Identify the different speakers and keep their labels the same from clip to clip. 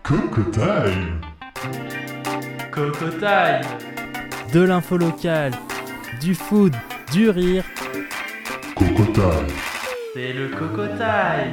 Speaker 1: Cocotail.
Speaker 2: Cocotail.
Speaker 3: De l'info locale, du food, du rire.
Speaker 1: Cocotail.
Speaker 2: C'est le Cocotail.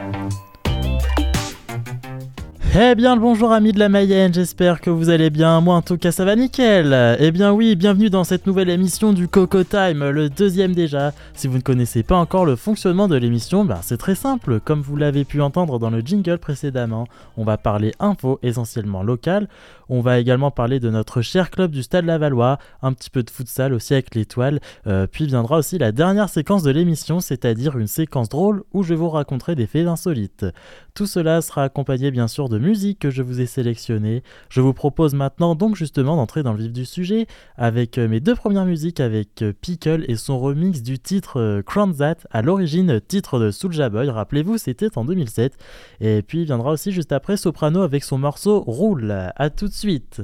Speaker 3: Eh bien le bonjour amis de la Mayenne, j'espère que vous allez bien, moi en tout cas ça va nickel. Eh bien oui, bienvenue dans cette nouvelle émission du Coco Time, le deuxième déjà. Si vous ne connaissez pas encore le fonctionnement de l'émission, c'est très simple, comme vous l'avez pu entendre dans le jingle précédemment. On va parler info essentiellement locale, on va également parler de notre cher club du Stade Lavallois, un petit peu de futsal aussi avec l'étoile, puis viendra aussi la dernière séquence de l'émission, c'est-à-dire une séquence drôle où je vous raconterai des faits insolites. Tout cela sera accompagné bien sûr de musique que je vous ai sélectionnée. Je vous propose maintenant donc justement d'entrer dans le vif du sujet avec mes deux premières musiques avec Pickle et son remix du titre Crown That, à l'origine titre de Soulja Boy, rappelez-vous c'était en 2007. Et puis viendra aussi juste après Soprano avec son morceau Roule. À tout de suite.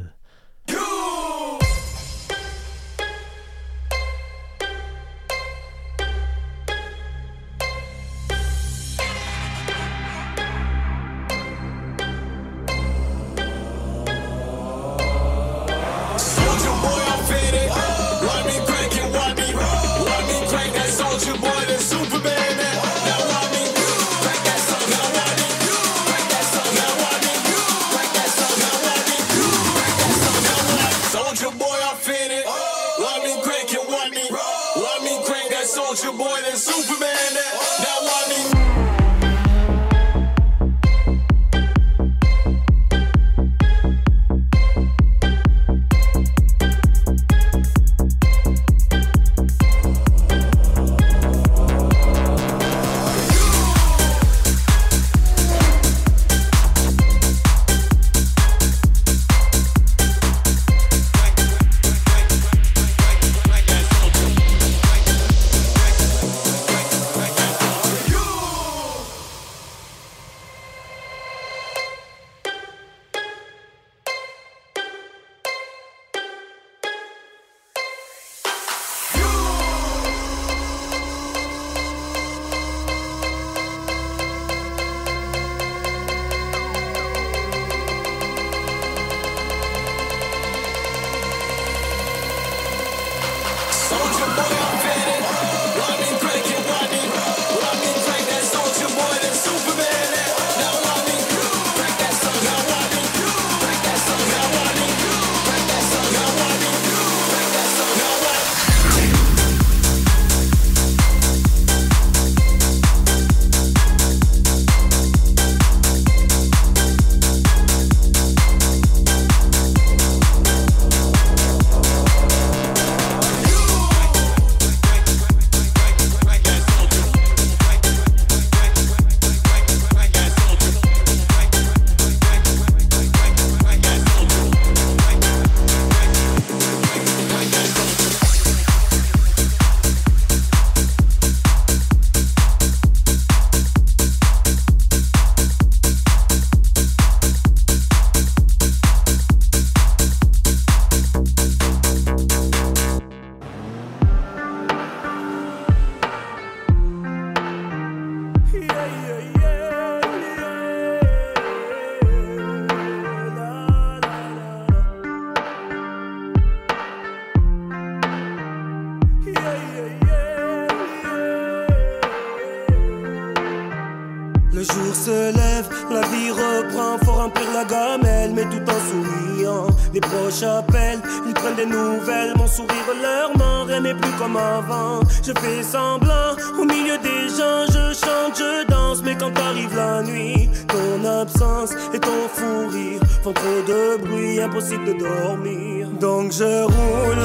Speaker 4: Le jour se lève, la vie reprend, faut remplir la gamelle, mais tout en souriant. Les proches appellent, ils prennent des nouvelles, mon sourire leur ment, rien n'est plus comme avant. Je fais semblant, au milieu des gens, je chante, je danse, mais quand arrive la nuit, ton absence et ton fou rire font trop de bruit, impossible de dormir. Donc je roule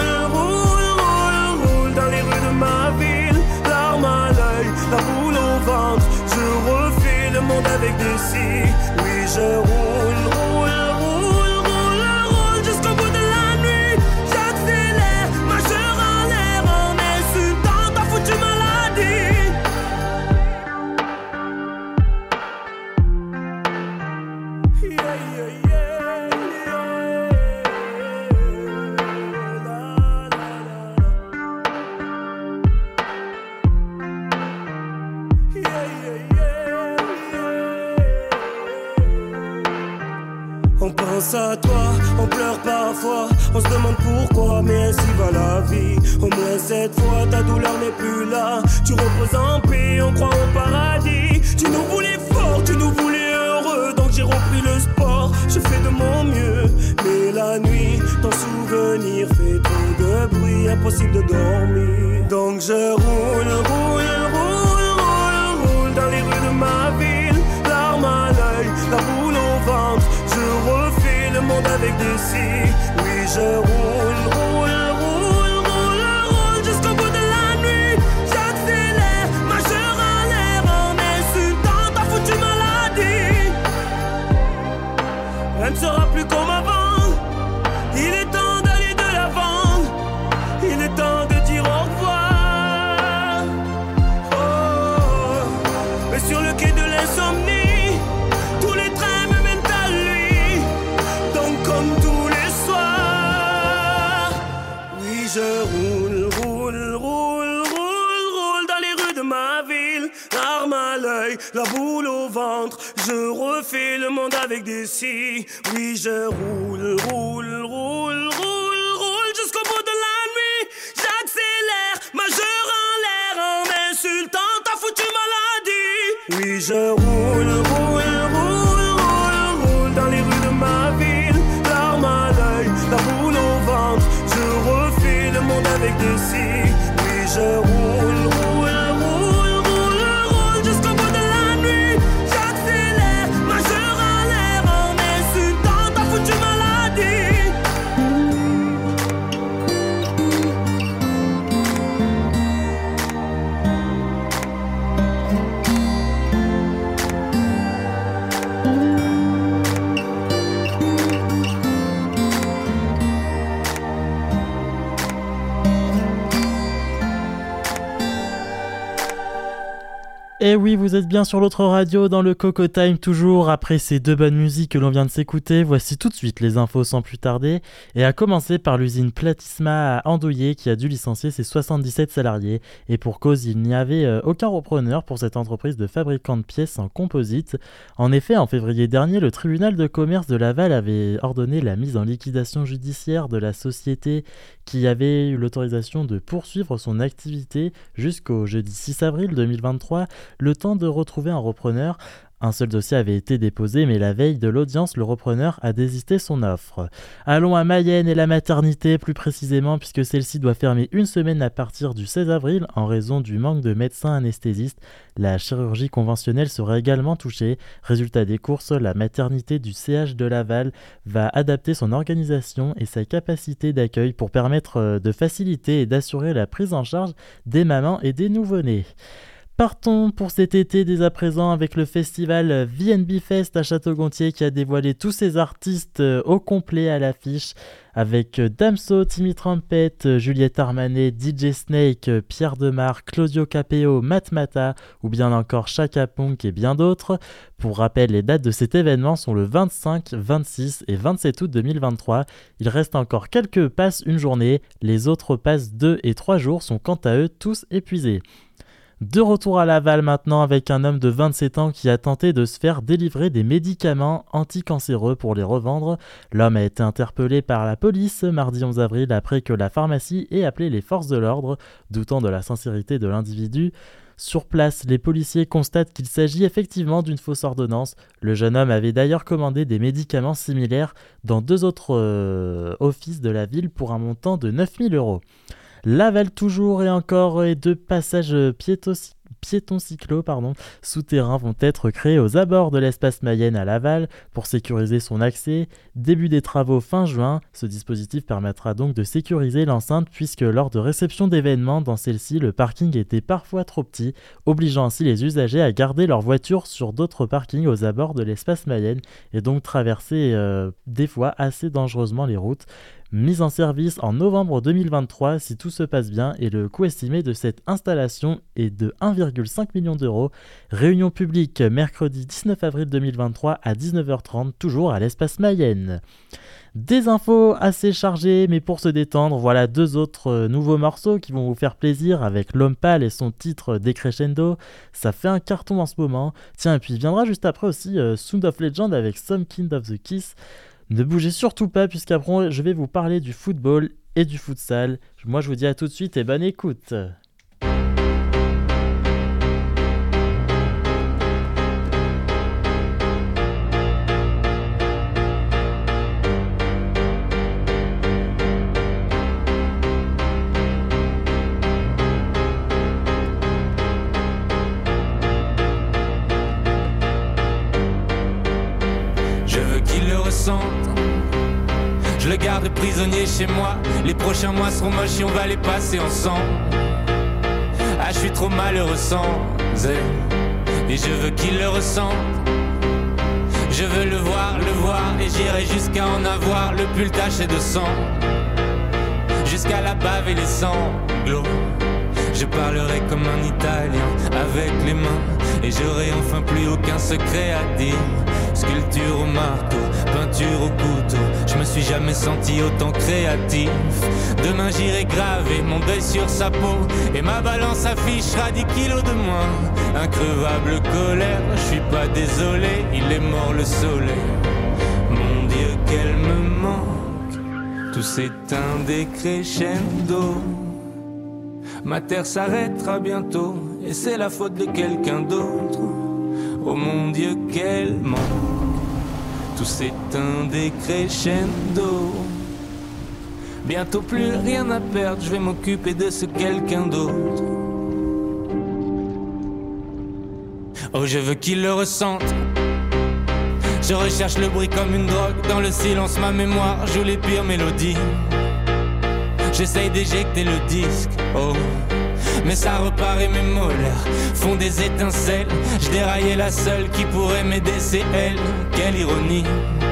Speaker 4: dans les rues de ma ville, larmes à l'œil, la boule au ventre. Je refais le monde avec des cils. Oui, je roule jusqu'au bout de la nuit. J'accélère, majeur en l'air, en insultant ta foutue maladie. Yeah, yeah, yeah, yeah. On pense à toi, on pleure parfois, on se demande pourquoi, mais ainsi va la vie. Au moins cette fois, ta douleur n'est plus là. Tu reposes en paix, on croit au paradis. Tu nous voulais fort, tu nous voulais heureux, donc j'ai repris le sport. Je fais de mon mieux, mais la nuit, ton souvenir fait trop de bruit, impossible de dormir. Donc je roule dans les rues de ma ville, larmes à l'œil, la boule au ventre. Je refais le monde avec des si. Oui, je roule jusqu'au bout de la nuit. J'accélère, majeur en l'air, en insultant ta foutue maladie. Rien ne sera plus comme avant. Il est temps d'aller de l'avant. Il est temps de dire au revoir. Oh, mais sur le quai de l'insomnie, tous les trains me mènent à lui. Donc comme tous les soirs, oui je roule dans les rues de ma ville, l'arme à l'œil, la boule au ventre. Je refais le monde avec des si. Oui je roule jusqu'au bout de la nuit. J'accélère, majeur en l'air, en insultant ta foutue maladie. Oui je roule dans les rues de ma ville, l'arme à l'œil, la boule au ventre. Je refais le monde avec des si. Oui je roule jusqu'au bout de la nuit. J'accélère, majeur en l'air, en insultant ta foutue maladie.
Speaker 3: Et oui, vous êtes bien sur l'autre radio dans le Coco Time, toujours après ces deux bonnes musiques que l'on vient de s'écouter. Voici tout de suite les infos sans plus tarder, et à commencer par l'usine Platisma à Andouillé qui a dû licencier ses 77 salariés, et pour cause, il n'y avait aucun repreneur pour cette entreprise de fabricant de pièces en composite. En effet, en février dernier, le tribunal de commerce de Laval avait ordonné la mise en liquidation judiciaire de la société qui avait eu l'autorisation de poursuivre son activité jusqu'au jeudi 6 avril 2023, le temps de retrouver un repreneur. Un seul dossier avait été déposé, mais la veille de l'audience, le repreneur a désisté son offre. Allons à Mayenne et la maternité, plus précisément, puisque celle-ci doit fermer une semaine à partir du 16 avril en raison du manque de médecins anesthésistes. La chirurgie conventionnelle sera également touchée. Résultat des courses, la maternité du CH de Laval va adapter son organisation et sa capacité d'accueil pour permettre de faciliter et d'assurer la prise en charge des mamans et des nouveau-nés. Partons pour cet été dès à présent avec le festival VNB Fest à Château-Gontier qui a dévoilé tous ses artistes au complet à l'affiche avec Damso, Timmy Trumpet, Juliette Armanet, DJ Snake, Pierre Demar, Claudio Capeo, Matmata ou bien encore Chaka Ponk et bien d'autres. Pour rappel, les dates de cet événement sont le 25, 26 et 27 août 2023. Il reste encore quelques passes une journée, les autres passes 2 et 3 jours sont quant à eux tous épuisés. De retour à Laval maintenant avec un homme de 27 ans qui a tenté de se faire délivrer des médicaments anticancéreux pour les revendre. L'homme a été interpellé par la police mardi 11 avril après que la pharmacie ait appelé les forces de l'ordre, doutant de la sincérité de l'individu. Sur place, les policiers constatent qu'il s'agit effectivement d'une fausse ordonnance. Le jeune homme avait d'ailleurs commandé des médicaments similaires dans deux autres offices de la ville pour un montant de 9 000 €. Laval toujours et encore, et deux passages piétons cyclos souterrains vont être créés aux abords de l'espace Mayenne à Laval pour sécuriser son accès. Début des travaux fin juin, ce dispositif permettra donc de sécuriser l'enceinte puisque lors de réception d'événements dans celle-ci, le parking était parfois trop petit, obligeant ainsi les usagers à garder leur voiture sur d'autres parkings aux abords de l'espace Mayenne et donc traverser des fois assez dangereusement les routes. Mise en service en novembre 2023 si tout se passe bien et le coût estimé de cette installation est de 1,5 million €. Réunion publique mercredi 19 avril 2023 à 19h30, toujours à l'espace Mayenne. Des infos assez chargées, mais pour se détendre, voilà deux autres nouveaux morceaux qui vont vous faire plaisir avec L'Homme Pâle et son titre Decrescendo. Ça fait un carton en ce moment. Tiens, et puis il viendra juste après aussi Sound of Legend avec Some Kind of the Kiss. Ne bougez surtout pas puisqu'après je vais vous parler du football et du futsal. Moi je vous dis à tout de suite et bonne écoute.
Speaker 5: Je le garde prisonnier chez moi. Les prochains mois seront moches et on va les passer ensemble. Ah, je suis trop malheureux sans elle. Et je veux qu'il le ressente. Je veux le voir et j'irai jusqu'à en avoir le pull taché de sang. Jusqu'à la bave et les sanglots. Je parlerai comme un Italien avec les mains. Et j'aurai enfin plus aucun secret à dire. Sculpture au marteau, peinture au couteau. Je me suis jamais senti autant créatif. Demain j'irai graver mon deuil sur sa peau. Et ma balance affichera 10 kilos de moins. Increvable colère, je suis pas désolé. Il est mort le soleil. Mon Dieu qu'elle me manque. Tout s'éteint des crescendo. Ma terre s'arrêtera bientôt. Et c'est la faute de quelqu'un d'autre. Oh mon Dieu qu'elle manque. Tout s'éteint des crescendo. Bientôt plus rien à perdre. Je vais m'occuper de ce quelqu'un d'autre. Oh je veux qu'il le ressente. Je recherche le bruit comme une drogue. Dans le silence ma mémoire joue les pires mélodies. J'essaye d'éjecter le disque. Oh mais ça repart et mes molaires font des étincelles. Je déraillais la seule qui pourrait m'aider, c'est elle. Quelle ironie.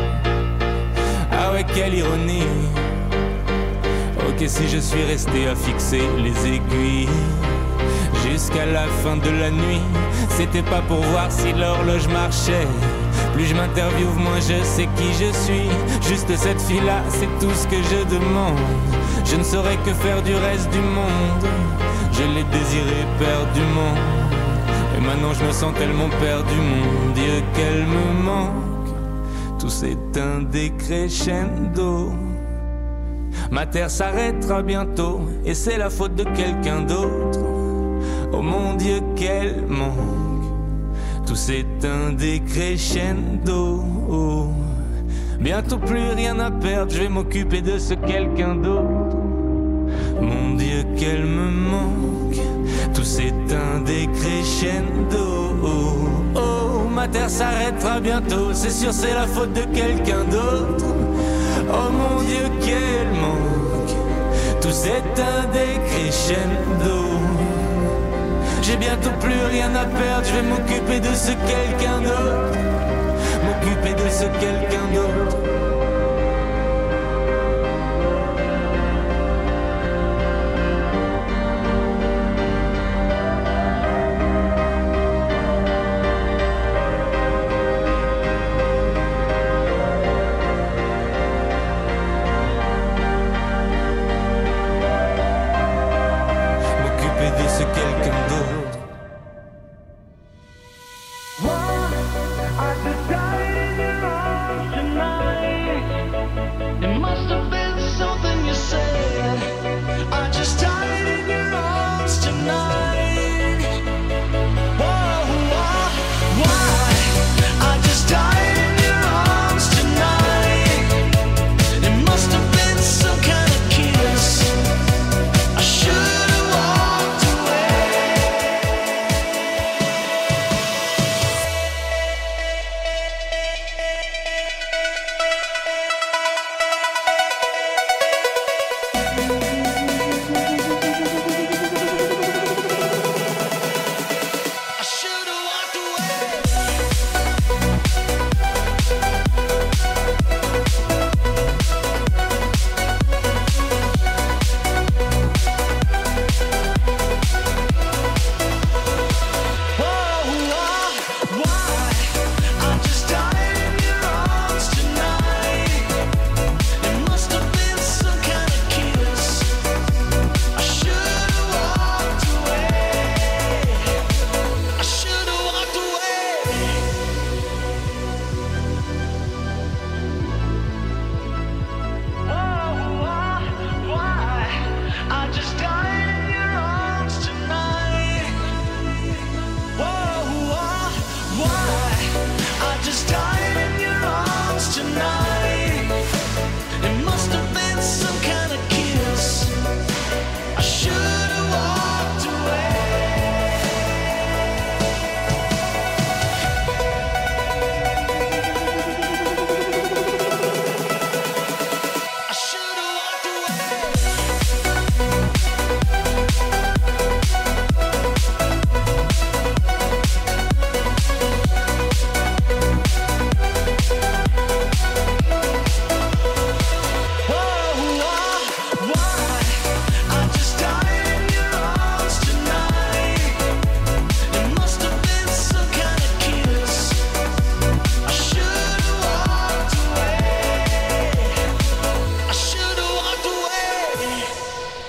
Speaker 5: Ah ouais, quelle ironie. Ok, si je suis resté à fixer les aiguilles jusqu'à la fin de la nuit, c'était pas pour voir si l'horloge marchait. Plus je m'interviewe, moins je sais qui je suis. Juste cette fille-là, c'est tout ce que je demande. Je ne saurais que faire du reste du monde. Je l'ai désiré perdument. Et maintenant je me sens tellement perdu, mon Dieu qu'elle me manque. Tout s'éteint des crescendo. Ma terre s'arrêtera bientôt. Et c'est la faute de quelqu'un d'autre. Oh mon Dieu qu'elle manque. Tout s'éteint des crescendo. Oh. Bientôt plus rien à perdre. Je vais m'occuper de ce quelqu'un d'autre. Mon Dieu qu'elle me manque. Tout s'éteint des crescendo. Oh, oh, ma terre s'arrêtera bientôt. C'est sûr c'est la faute de quelqu'un d'autre. Oh mon Dieu qu'elle manque. Tout s'éteint des crescendo. J'ai bientôt plus rien à perdre. Je vais m'occuper de ce quelqu'un d'autre. M'occuper de ce quelqu'un d'autre.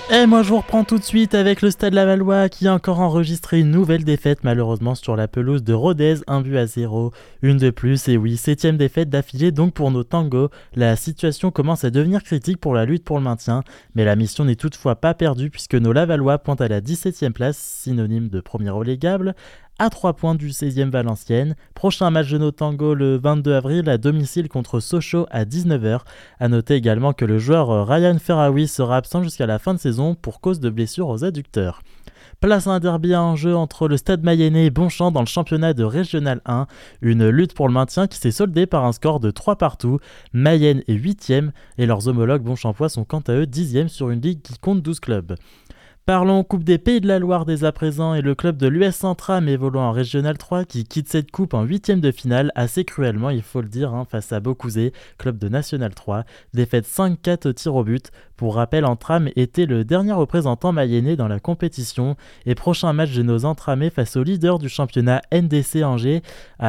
Speaker 3: Et moi je vous reprends tout de suite avec le Stade Lavallois qui a encore enregistré une nouvelle défaite malheureusement sur la pelouse de Rodez, 1-0, une de plus, et oui, 7ème défaite d'affilée donc pour nos tangos. La situation commence à devenir critique pour la lutte pour le maintien, mais la mission n'est toutefois pas perdue puisque nos Lavallois pointent à la 17ème place, synonyme de premier relégable, à 3 points du 16e Valenciennes. Prochain match de nos tangos le 22 avril à domicile contre Sochaux à 19h. A noter également que le joueur Ryan Ferraoui sera absent jusqu'à la fin de saison pour cause de blessure aux adducteurs. Place à un derby en jeu entre le Stade Mayennais et Bonchamp dans le championnat de Régional 1. Une lutte pour le maintien qui s'est soldée par un score de 3 partout. Mayenne est 8ème et leurs homologues bonchampois sont quant à eux 10ème sur une ligue qui compte 12 clubs. Parlons Coupe des Pays de la Loire dès à présent et le club de l'US Centram évoluant en Régional 3 qui quitte cette coupe en 8ème de finale assez cruellement il faut le dire face à Beaucouzé, club de National 3, défaite 5-4 au tir au but. Pour rappel, Antram était le dernier représentant mayennais dans la compétition et prochain match de nos Entramés face au leader du championnat NDC Angers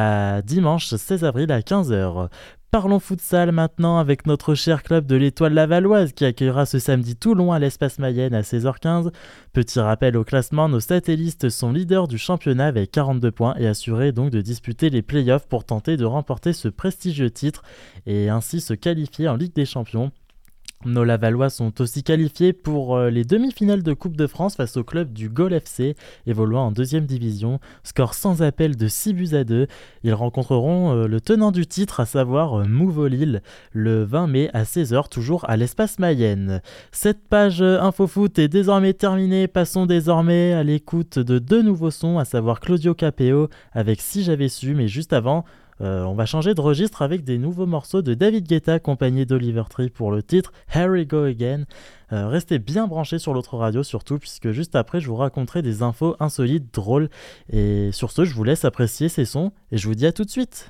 Speaker 3: à dimanche 16 avril à 15h. Parlons futsal maintenant avec notre cher club de l'Étoile Lavalloise qui accueillera ce samedi Toulon à l'Espace Mayenne à 16h15. Petit rappel au classement, nos satellistes sont leaders du championnat avec 42 points et assurés donc de disputer les playoffs pour tenter de remporter ce prestigieux titre et ainsi se qualifier en Ligue des Champions. Nos Lavallois sont aussi qualifiés pour les demi-finales de Coupe de France face au club du Gol FC, évoluant en 2e division. Score sans appel de 6-2. Ils rencontreront le tenant du titre, à savoir Mouveau-Lille, le 20 mai à 16h, toujours à l'Espace Mayenne. Cette page InfoFoot est désormais terminée. Passons désormais à l'écoute de 2 nouveaux sons, à savoir Claudio Capéo avec Si j'avais su, mais juste avant... on va changer de registre avec des nouveaux morceaux de David Guetta accompagné d'Oliver Tree pour le titre Here We Go Again. Restez bien branchés sur l'autre radio surtout puisque juste après je vous raconterai des infos insolites, drôles et sur ce je vous laisse apprécier ces sons et je vous dis à tout de suite.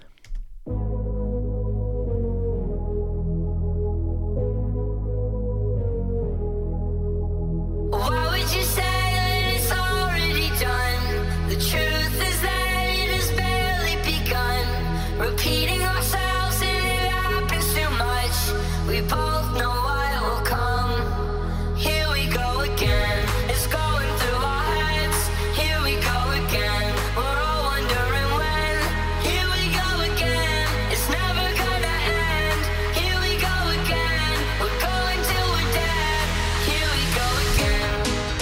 Speaker 6: Repeating ourselves and it happens too much. We both know what will come. Here we go again. It's going through our heads. Here we go again. We're all wondering when. Here we go again. It's never gonna end. Here we go again. We're going till we're dead. Here we go again.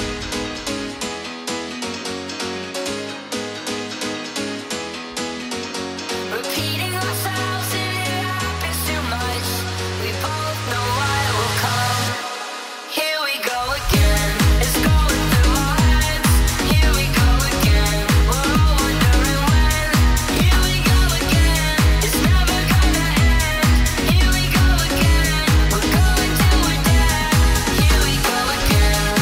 Speaker 6: Repeating ourselves and it happens too much. We both know what will come. Here we go again. It's going through our heads. Here we go again. We're all wondering when. Here we go again. It's never gonna end. Here we go again. We're going till we're dead. Here we go again.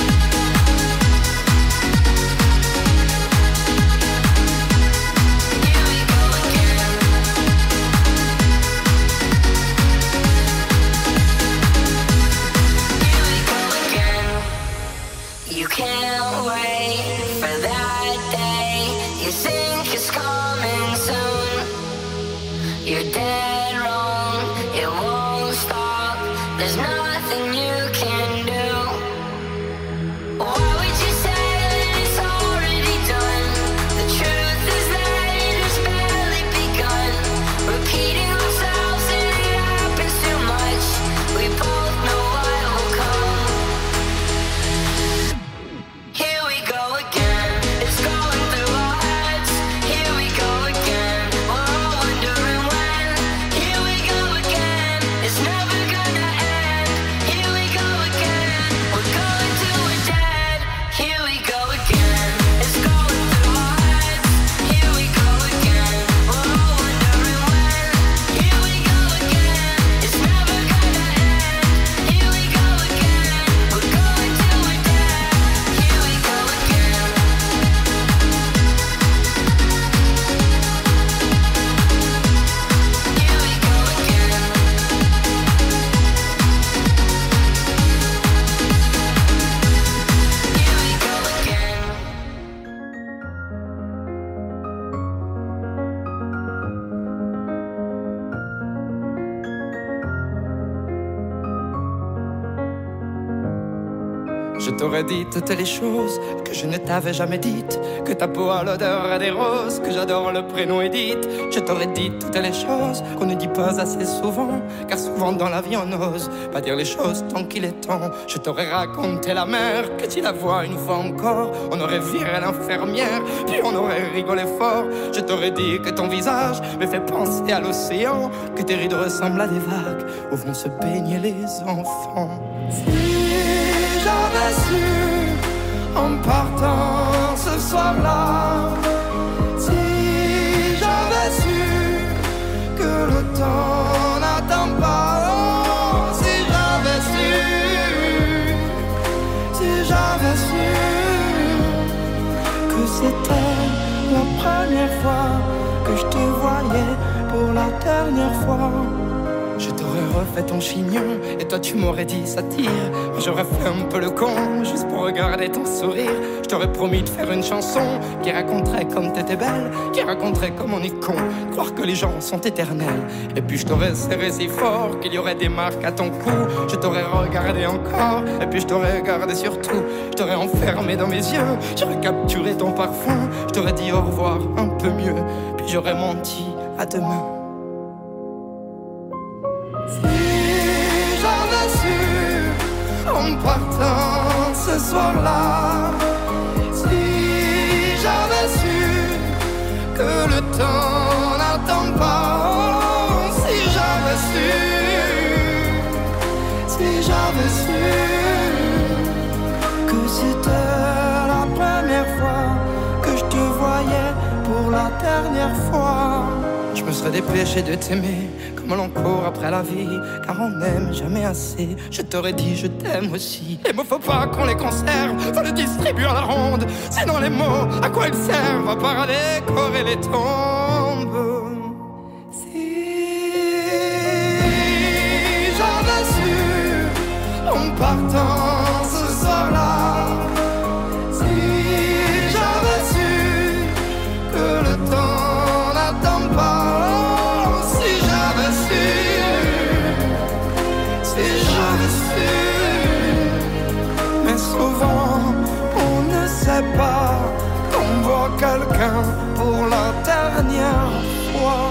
Speaker 6: Here we go again. Here we go again. You can't wait for that day. You think it's coming soon. You're dead wrong. It won't stop. There's nothing you can do. Why would you say that it's already done? The truth is that it has barely begun. Repeating ourselves and it happens too much. We both know what will come. Here we go again. It's going through our heads. Here we go again. We're all wondering when. Here we go again. It's never gonna end.
Speaker 7: Je t'aurais dit toutes les choses que je ne t'avais jamais dites, que ta peau a l'odeur des roses, que j'adore le prénom Edith. Je t'aurais dit toutes les choses qu'on ne dit pas assez souvent, car souvent dans la vie on n'ose pas dire les choses tant qu'il est temps. Je t'aurais raconté la mer, que tu la vois une fois encore, on aurait viré l'infirmière, puis on aurait rigolé fort. Je t'aurais dit que ton visage me fait penser à l'océan, que tes rides ressemblent à des vagues où vont se baigner les enfants. Si j'avais su en partant ce soir-là, si j'avais su que le temps n'attend pas, oh, si j'avais su que c'était la première fois que je te voyais pour la dernière fois. Je t'aurais refait ton chignon et toi tu m'aurais dit ça tire. J'aurais fait un peu le con juste pour regarder ton sourire. Je t'aurais promis de faire une chanson qui raconterait comme t'étais belle, qui raconterait comme on est con, croire que les gens sont éternels. Et puis je t'aurais serré si fort qu'il y aurait des marques à ton cou. Je t'aurais regardé encore et puis je t'aurais regardé surtout. Je t'aurais enfermé dans mes yeux, j'aurais capturé ton parfum. Je t'aurais dit au revoir un peu mieux, puis j'aurais menti à demain. Si j'avais su en partant ce soir-là, si j'avais su que le temps n'attend pas, oh, si j'avais su que c'était la première fois que je te voyais pour la dernière fois. Je me serais dépêché de t'aimer comme l'on court après la vie, car on n'aime jamais assez. Je t'aurais dit je t'aime aussi. Les mots faut pas qu'on les conserve, faut les distribuer à la ronde. Sinon les mots, à quoi ils servent? À part à décorer les tombes. Si j'avais su en partant ce soir-là, si j'avais su que le temps n'attend pas, mais souvent on ne sait pas qu'on voit quelqu'un pour la dernière fois.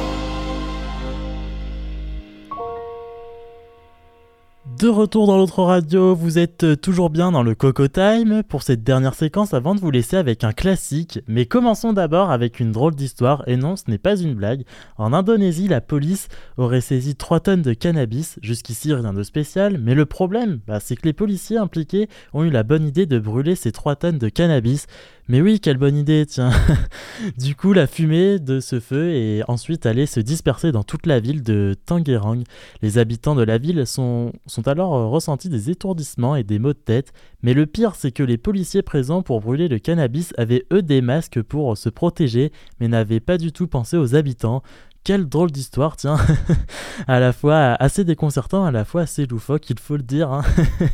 Speaker 3: De retour dans l'autre radio, vous êtes toujours bien dans le Coco Time pour cette dernière séquence avant de vous laisser avec un classique. Mais commençons d'abord avec une drôle d'histoire, et non, ce n'est pas une blague. En Indonésie, la police aurait saisi 3 tonnes de cannabis, jusqu'ici rien de spécial, mais le problème, c'est que les policiers impliqués ont eu la bonne idée de brûler ces 3 tonnes de cannabis. Mais oui, quelle bonne idée, tiens. Du coup, la fumée de ce feu est ensuite allée se disperser dans toute la ville de Tangerang. Les habitants de la ville sont alors ressentis des étourdissements et des maux de tête. Mais le pire, c'est que les policiers présents pour brûler le cannabis avaient eux des masques pour se protéger, mais n'avaient pas du tout pensé aux habitants. Quelle drôle d'histoire, tiens. À la fois assez déconcertant, à la fois assez loufoque, il faut le dire. Hein.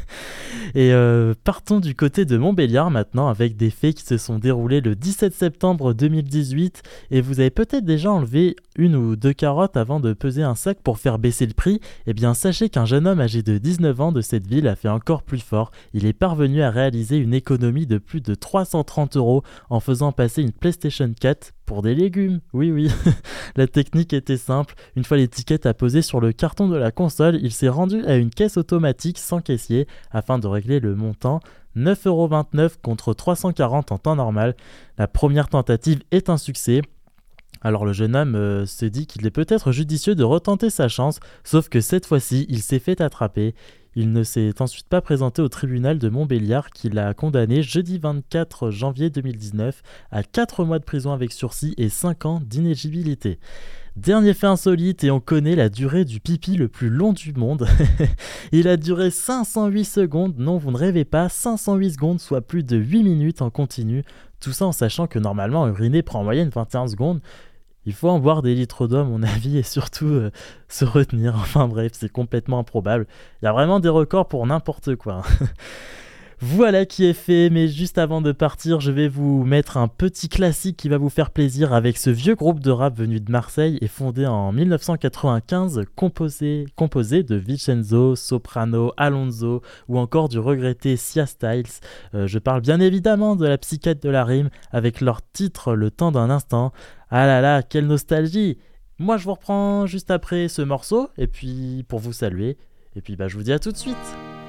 Speaker 3: Et partons du côté de Montbéliard maintenant, avec des faits qui se sont déroulés le 17 septembre 2018. Et vous avez peut-être déjà enlevé 1 ou 2 carottes avant de peser un sac pour faire baisser le prix. Eh bien, sachez qu'un jeune homme âgé de 19 ans de cette ville a fait encore plus fort. Il est parvenu à réaliser une économie de plus de 330 € en faisant passer une PlayStation 4 pour des légumes. Oui. La technique était simple. Une fois l'étiquette apposée sur le carton de la console, il s'est rendu à une caisse automatique sans caissier afin de régler le montant. 9,29 € contre 340 en temps normal. La première tentative est un succès. Alors le jeune homme se dit qu'il est peut-être judicieux de retenter sa chance, sauf que cette fois-ci, il s'est fait attraper. Il ne s'est ensuite pas présenté au tribunal de Montbéliard qui l'a condamné jeudi 24 janvier 2019 à 4 mois de prison avec sursis et 5 ans d'inéligibilité. Dernier fait insolite, et on connaît la durée du pipi le plus long du monde. Il a duré 508 secondes, non vous ne rêvez pas, 508 secondes, soit plus de 8 minutes en continu. Tout ça en sachant que normalement uriner prend en moyenne 21 secondes. Il faut en boire des litres d'eau à mon avis et surtout se retenir. Enfin bref, c'est complètement improbable. Il y a vraiment des records pour n'importe quoi. Voilà qui est fait, mais juste avant de partir, je vais vous mettre un petit classique qui va vous faire plaisir avec ce vieux groupe de rap venu de Marseille et fondé en 1995, composé de Vincenzo, Soprano, Alonso ou encore du regretté Sia Styles. Je parle bien évidemment de la psychiatre de la rime avec leur titre Le temps d'un instant. Ah là là, quelle nostalgie! Moi je vous reprends juste après ce morceau et puis pour vous saluer et puis je vous dis à tout de suite.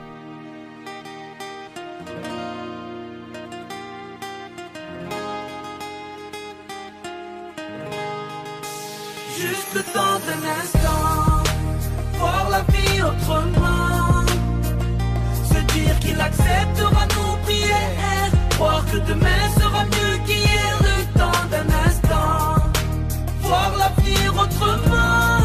Speaker 4: Juste le temps d'un instant, voir la vie autrement, se dire qu'il acceptera nos prières, croire que demain sera mieux qu'hier. Le temps d'un instant, voir l'avenir autrement,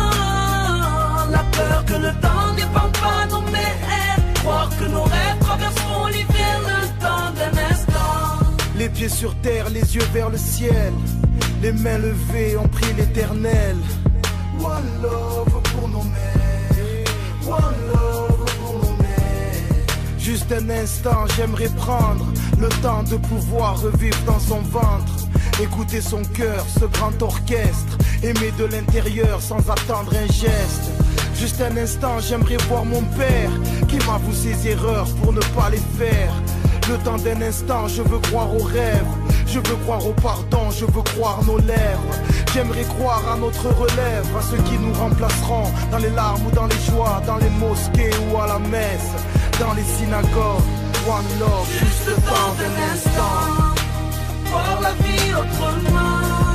Speaker 4: la peur que le temps n'épande pas nos mers, croire que nos rêves traverseront l'hiver. Le temps d'un instant,
Speaker 8: les pieds sur terre, les yeux vers le ciel, les mains levées, on prie l'éternel. One love pour nos mères, one love pour nos mères. Juste un instant, j'aimerais prendre le temps de pouvoir revivre dans son ventre, écouter son cœur, ce grand orchestre, aimer de l'intérieur sans attendre un geste. Juste un instant, j'aimerais voir mon père qui m'avoue ses erreurs pour ne pas les faire. Le temps d'un instant, je veux croire aux rêves, je veux croire au pardon, je veux croire nos lèvres. J'aimerais croire à notre relève, à ceux qui nous remplaceront dans les larmes ou dans les joies, dans les mosquées ou à la messe, dans les synagogues. One love,
Speaker 4: juste le temps d'un instant, voir la vie autrement,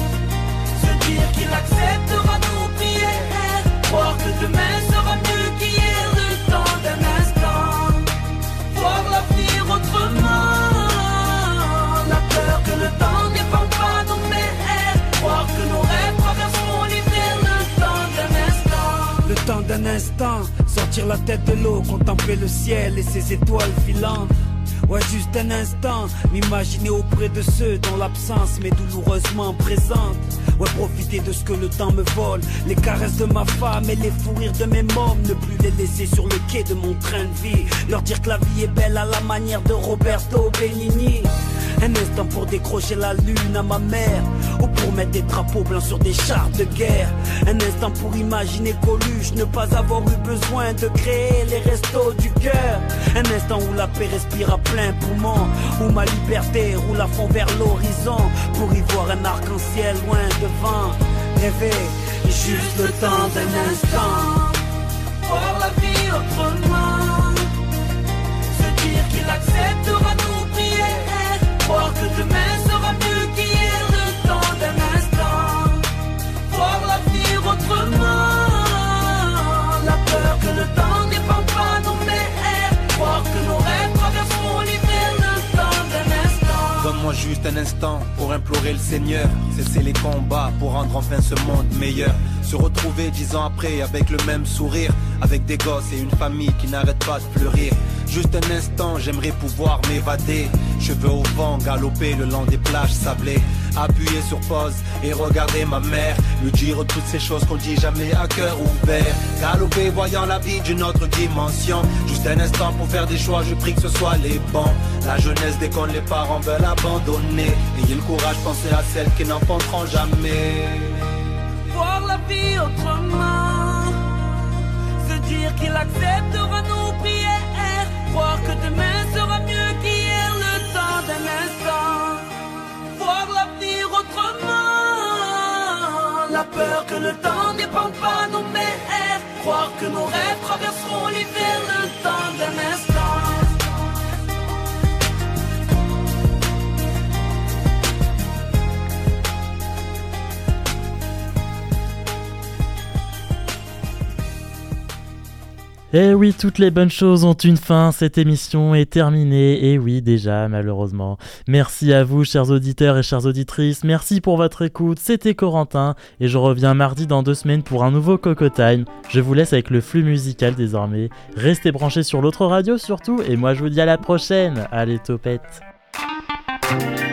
Speaker 4: se dire qu'il acceptera nos prières, croire que demain sera mieux qu'hier. Le temps d'un instant, voir l'avenir autrement, la peur que le temps n'épande pas nos mers, croire que nos rêves traverseront l'hiver. Le temps d'un instant,
Speaker 9: le temps d'un instant, sortir la tête de l'eau, contempler le ciel et ses étoiles filantes. Ouais, juste un instant, m'imaginer auprès de ceux dont l'absence m'est douloureusement présente. Ouais, profiter de ce que le temps me vole, les caresses de ma femme et les fous rires de mes mômes, ne plus les laisser sur le quai de mon train de vie, leur dire que la vie est belle à la manière de Roberto Benigni. Un instant pour décrocher la lune à ma mère, ou pour mettre des drapeaux blancs sur des chars de guerre. Un instant pour imaginer Coluche, ne pas avoir eu besoin de créer les restos du cœur. Un instant où la paix respire à plein poumon, où ma liberté roule à fond vers l'horizon, pour y voir un arc-en-ciel loin devant. Rêver,
Speaker 4: juste le temps d'un instant, voir la vie autrement, se dire qu'il acceptera nos prières, croire que demain sera mieux qu'hier. Le temps d'un instant, voir l'avenir autrement, la peur que le temps n'épande pas nos mers, croire que nos rêves traverseront l'hiver. Le temps d'un instant,
Speaker 5: donne-moi juste un instant pour implorer le Seigneur, cesser les combats pour rendre enfin ce monde meilleur. Se retrouver 10 ans après avec le même sourire, avec des gosses et une famille qui n'arrête pas de fleurir. Juste un instant, j'aimerais pouvoir m'évader, cheveux au vent, galoper le long des plages sablées, appuyer sur pause et regarder ma mère, lui dire toutes ces choses qu'on dit jamais à cœur ouvert. Galoper voyant la vie d'une autre dimension, juste un instant pour faire des choix, je prie que ce soit les bons. La jeunesse déconne, les parents veulent abandonner, ayez le courage, pensez à celles qui n'enfanteront jamais.
Speaker 4: Voir la vie autrement, se dire qu'il acceptera nos prières, croire que demain sera mieux qu'hier. Le temps d'un instant, voir l'avenir autrement, la peur que le temps n'épande pas nos mers, croire que nos rêves traverseront l'hiver. Le temps d'un instant.
Speaker 3: Eh oui, toutes les bonnes choses ont une fin, cette émission est terminée, et oui déjà malheureusement. Merci à vous chers auditeurs et chères auditrices, merci pour votre écoute, c'était Corentin, et je reviens mardi dans 2 semaines pour un nouveau Coco Time. Je vous laisse avec le flux musical désormais, restez branchés sur l'autre radio surtout, et moi je vous dis à la prochaine, allez topette.